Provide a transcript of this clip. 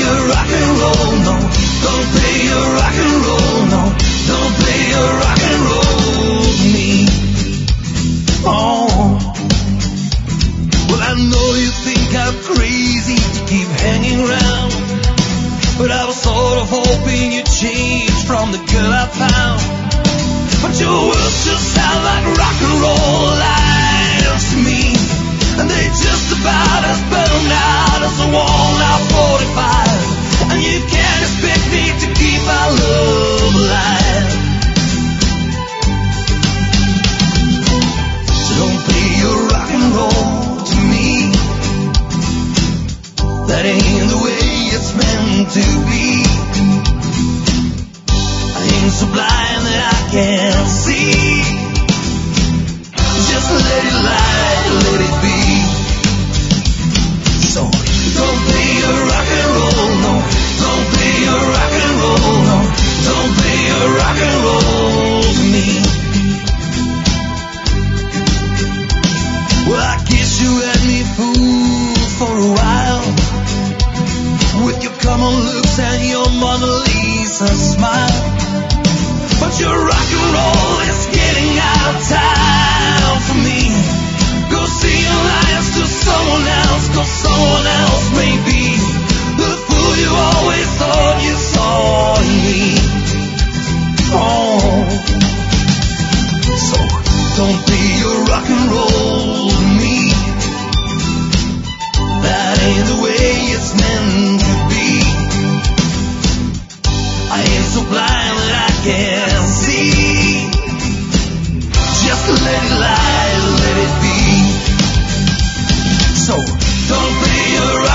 your rock and roll, no. Don't play your rock and roll, no. Don't play your rock and roll with me. Oh. Well, I know you think I'm crazy to keep hanging around, but I was sort of hoping you'd change from the girl I found. But your words just sound like rock and roll lines to me, and they just about as burned out as a Walnut 45. And you can't expect me to keep our love alive. So don't play your rock and roll to me. That ain't the way it's meant to be. I ain't so blind that I can't see. Just let it lie, let it be. So don't play your rock and roll, no. Don't play your rock and roll, no. Don't play your rock and roll to me. Well, I guess you had me fooled for a while, with your common looks and your Mona Lisa smile. But your rock and roll is getting out of time for me. Go see your lies to someone else, 'cause someone else may be the fool you always thought you saw in me. Oh, so don't be your rock and roll to me. That ain't the way it's meant to be. I ain't so blind that I can't see. Just let it lie, let it be. So don't play your